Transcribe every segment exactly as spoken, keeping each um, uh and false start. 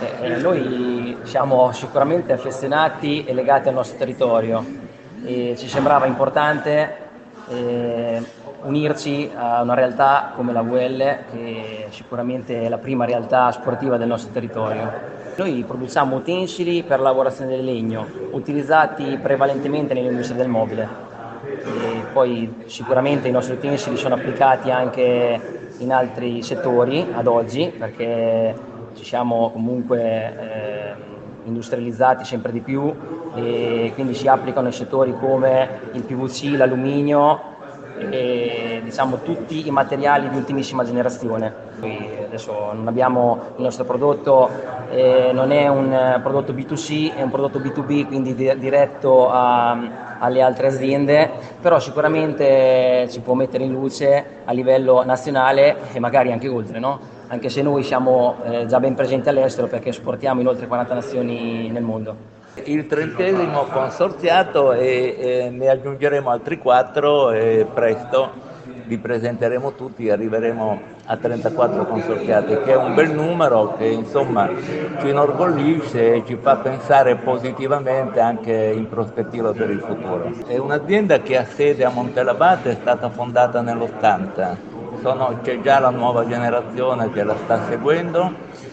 Eh, noi siamo sicuramente affezionati e legati al nostro territorio e ci sembrava importante eh, unirci a una realtà come la V L, che sicuramente è la prima realtà sportiva del nostro territorio. Noi produciamo utensili per lavorazione del legno, utilizzati prevalentemente nell'industria del mobile. E poi sicuramente i nostri utensili sono applicati anche in altri settori ad oggi, perché ci siamo comunque eh, industrializzati sempre di più e quindi si applicano in settori come il P V C, l'alluminio e diciamo tutti i materiali di ultimissima generazione. Poi adesso non abbiamo il nostro prodotto, eh, non è un prodotto B due C, è un prodotto B due B, quindi di- diretto a, alle altre aziende, però sicuramente ci può mettere in luce a livello nazionale e magari anche oltre, no? Anche se noi siamo eh, già ben presenti all'estero perché esportiamo in oltre quaranta nazioni nel mondo. Il trentesimo consorziato e eh, ne aggiungeremo altri quattro e presto li presenteremo tutti e arriveremo a trentaquattro consorziati, che è un bel numero che insomma ci inorgoglisce e ci fa pensare positivamente anche in prospettiva per il futuro. È un'azienda che ha sede a Montellabate, è stata fondata nell'ottanta, Sono, c'è già la nuova generazione che la sta seguendo,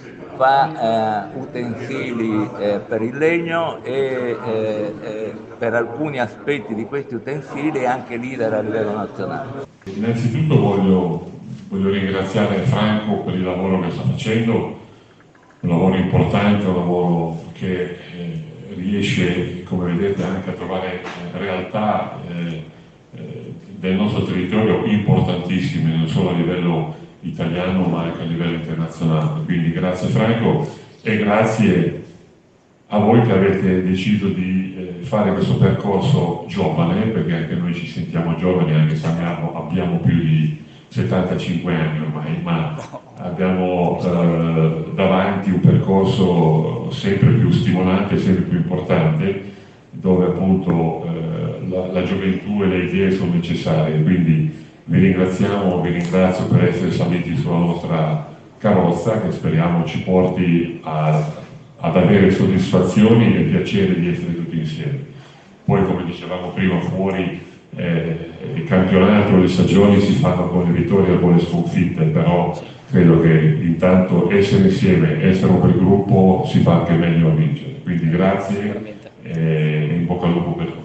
fa eh, utensili eh, per il legno e eh, eh, per alcuni aspetti di questi utensili è anche leader a livello nazionale. Innanzitutto voglio, voglio ringraziare Franco per il lavoro che sta facendo, un lavoro importante, un lavoro che eh, riesce, come vedete, anche a trovare eh, realtà eh, eh, del nostro territorio importantissime, non solo a livello italiano ma anche a livello internazionale. Quindi grazie Franco e grazie a voi che avete deciso di eh, fare questo percorso giovane, perché anche noi ci sentiamo giovani, anche se abbiamo, abbiamo più di settantacinque anni ormai, ma abbiamo eh, davanti un percorso sempre più stimolante, sempre più importante, dove appunto eh, la, la gioventù e le idee sono necessarie. Quindi vi ringraziamo, vi ringrazio per essere saliti sulla nostra carrozza, che speriamo ci porti a ad avere soddisfazioni e piacere di essere tutti insieme. Poi, come dicevamo prima, fuori eh, il campionato, le stagioni si fanno con le vittorie e con le sconfitte, però credo che intanto essere insieme, essere un bel gruppo si fa anche meglio a vincere. Quindi grazie e in bocca al lupo per tutti.